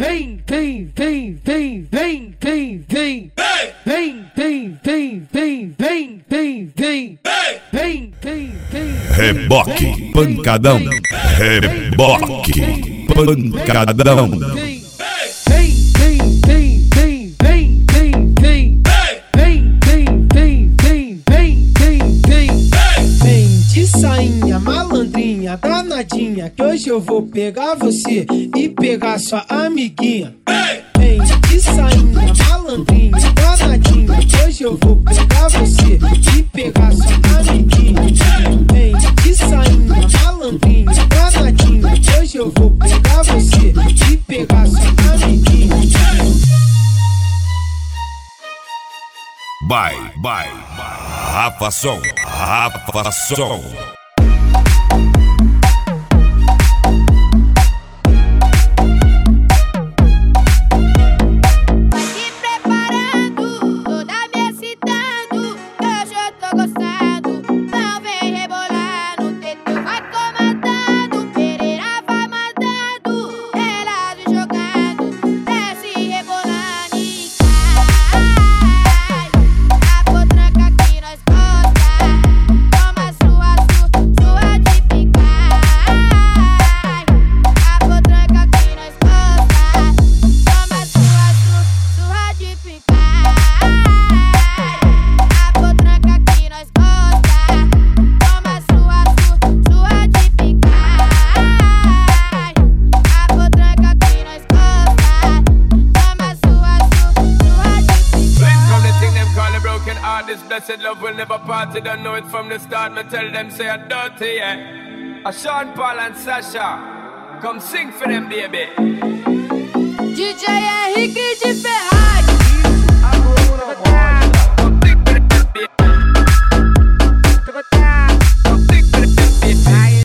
Vem, vem, vem, vem, vem, vem, vem. Vem, vem, vem, vem, vem, vem, vem. Vem, vem, vem. Reboque, pancadão. Reboque, pancadão. Vem, vem, vem, vem, vem, vem, vem, vem. Vem, vem, vem, vem, vem, vem, vem. Vem de sainha, malandrinha, danadinha, que hoje eu vou pegar você e pegar sua amiguinha. Vem de sainha, malandrinha, danadinha, que hoje eu vou pegar você e pegar sua amiguinha. Vem de sainha, malandrinha, danadinha, que hoje eu vou pegar você e pegar sua amiguinha. Vai, Rafa Som, Rafa Som. This blessed love will never part. They don't know it from the start. Me tell them say I'm dirty, yeah. A Sean Paul and Sasha, come sing for them, baby.